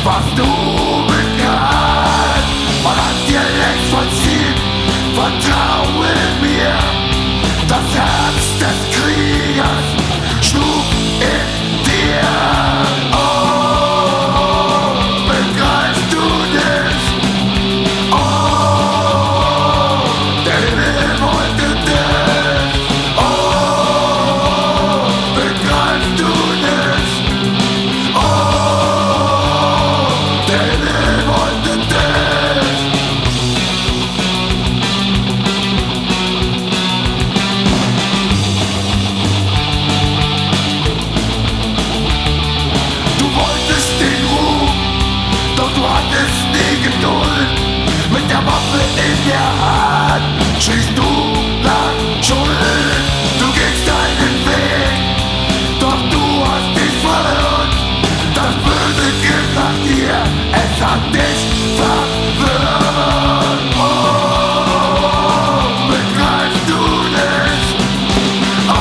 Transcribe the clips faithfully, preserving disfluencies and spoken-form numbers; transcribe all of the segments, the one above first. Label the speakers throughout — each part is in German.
Speaker 1: was du bekannt. Man hat dir längst vollziehen, vertraue mir. Das Herz des Kriegers schlug in dir. Oh, begreifst du nicht? Oh, der Himmel wollte dich. Oh, begreifst du nicht? Oh, der Himmel wollte dich. Du wolltest den Ruhm, doch du hattest nie Geduld. Mit der Waffe in der Hand schriest du nach Schuld. Du gehst deinen Weg, doch du hast dich verirrt. Das Böse gilt nach dir, es hat dich verwirrt. Oh, begreifst du nicht? Oh,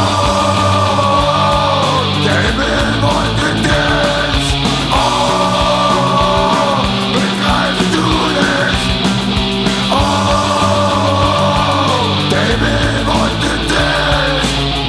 Speaker 1: der Himmel wollte dich. Oh, begreifst du nicht? Oh, der Himmel wollte dich.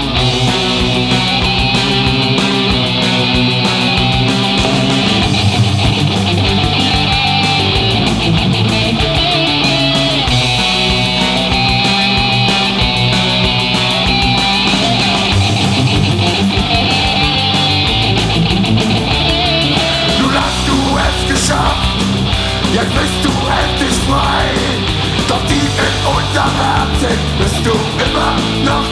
Speaker 1: Nun hast du es geschafft, jetzt bist du endlich frei. Doch tief in unserem Herzen bist du immer noch